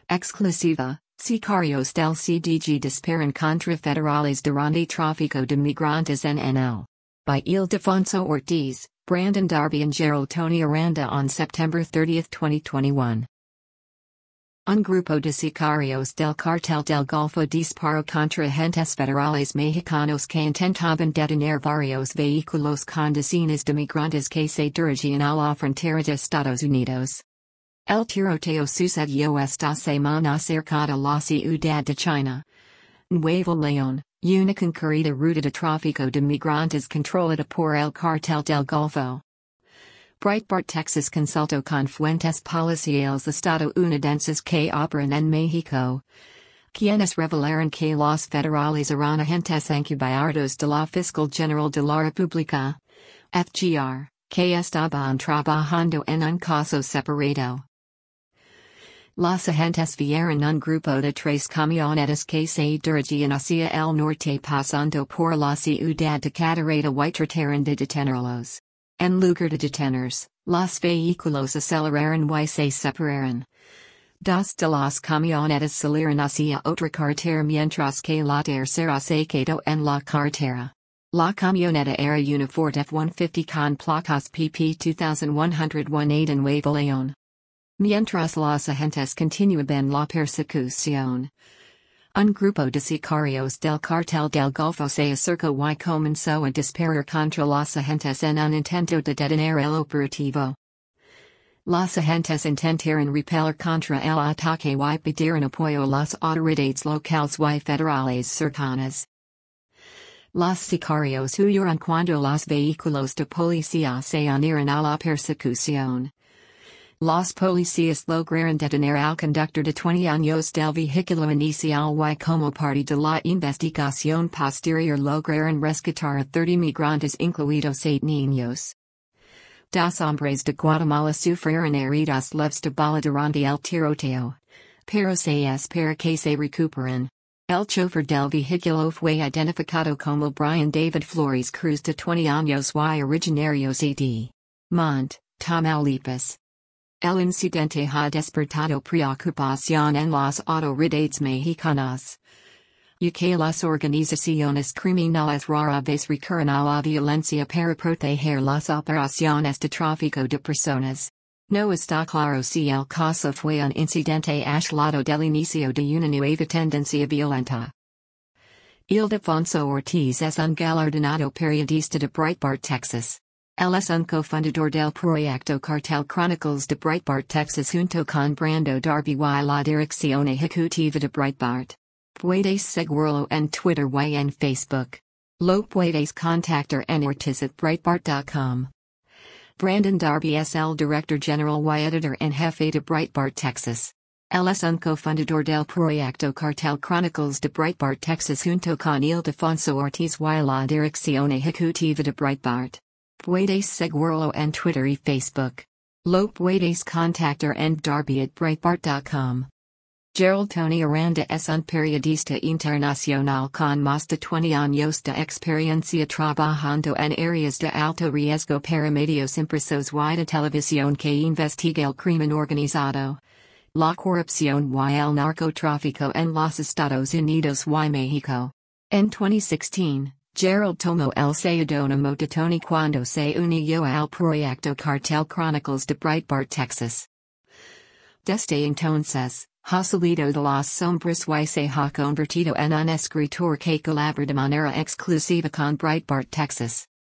Exclusiva, Sicarios del CDG disparan contra federales durante tráfico de migrantes NNL. By Ildefonso Ortiz, Brandon Darby and Gerald Tony Aranda on September 30, 2021. Un grupo de sicarios del cartel del Golfo disparó contra agentes federales mexicanos que intentaban detener varios vehículos con decenas de migrantes que se dirigían a la frontera de Estados Unidos. El tiroteo sucedió esta semana cerca de la ciudad de China, Nuevo León, una concurrida ruta de tráfico de migrantes controlada por el cartel del Golfo. Breitbart Texas consultó con fuentes policiales estadounidenses que operan en México, quienes revelaron que los federales eran agentes encubiertos de la Fiscal General de la República, FGR, que estaban trabajando en un caso separado. Los agentes vieron un grupo de 3 camionetas que se dirigían hacia el norte pasando por la ciudad de Cadereyta y trataron de detenerlos. En lugar de detenerse, los vehículos aceleraron y se separaron. Dos de las camionetas salieron hacia otra carretera mientras que la tercera se quedó en la carretera. La camioneta era una Ford F-150 con placas PP 2118 de Nuevo León. Mientras los agentes continuaban la persecución, un grupo de sicarios del cartel del Golfo se acercó y comenzó a disparar contra los agentes en un intento de detener el operativo. Los agentes intentaron repeler contra el ataque y pidieron apoyo a las autoridades locales y federales cercanas. Los sicarios huyeron cuando los vehículos de policía se unieron a la persecución. Los policías lograron detener al conductor de 20 años del vehículo inicial y como parte de la investigación posterior lograron rescatar a 30 migrantes incluidos 8 niños. Dos hombres de Guatemala sufrieron heridas leves de bala durante el tiroteo, pero se espera que se recuperen. El chofer del vehículo fue identificado como Brian David Flores Cruz de 20 años y originario de Mont, Tamaulipas. El incidente ha despertado preocupación en las autoridades mexicanas, ya que las organizaciones criminales rara vez recurren a la violencia para proteger las operaciones de tráfico de personas. No está claro si el caso fue un incidente aislado del inicio de una nueva tendencia violenta. Ildefonso Ortiz es un galardonado periodista de Breitbart Texas. Él es un cofundador del proyecto Cartel Chronicles de Breitbart Texas junto con Brando Darby y la dirección ejecutiva de Breitbart. Puedes seguirlo en Twitter y en Facebook. Lo puedes contactar en ortiz@breitbart.com. Brandon Darby es el director general y editor en jefe de Breitbart Texas. Él es un cofundador del proyecto Cartel Chronicles de Breitbart Texas junto con Ildefonso Ortiz y la dirección ejecutiva de Breitbart. Puedes seguirlo en Twitter y Facebook. Lo puedes contactar en darby@breitbart.com. Gerald Tony Aranda es un periodista internacional con más de 20 años de experiencia trabajando en áreas de alto riesgo para medios impresos y de televisión que investiga el crimen organizado, la corrupción y el narcotráfico en los Estados Unidos y México. En 2016, Gerald tomó el seudónimo de Tony cuando se unió al proyecto Cartel Chronicles de Breitbart Texas. Desde entonces, ha salido de las sombras y se ha convertido en un escritor que colabora de manera exclusiva con Breitbart Texas.